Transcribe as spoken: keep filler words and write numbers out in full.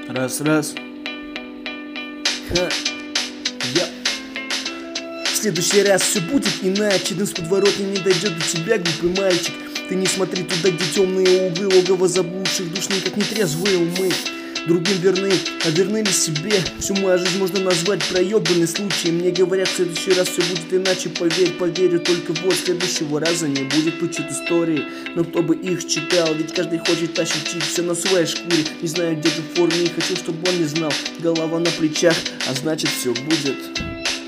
Раз, раз. Ха. Я. В следующий раз все будет иначе. Дым с подворотни не дойдет до тебя, глупый мальчик. Ты не смотри туда, где темные углы, логово заблудших душ, никак не трезвые умы. Другим верны, а верны ли себе? Всю мою жизнь можно назвать проебанный случай. Мне говорят, в следующий раз все будет иначе. Поверь, поверю, только вот следующего раза не будет учет истории. Но кто бы их читал, ведь каждый хочет ощутить все на своей шкуре. Не знаю, где же в форме, и хочу, чтобы он не знал. Голова на плечах, а значит все будет.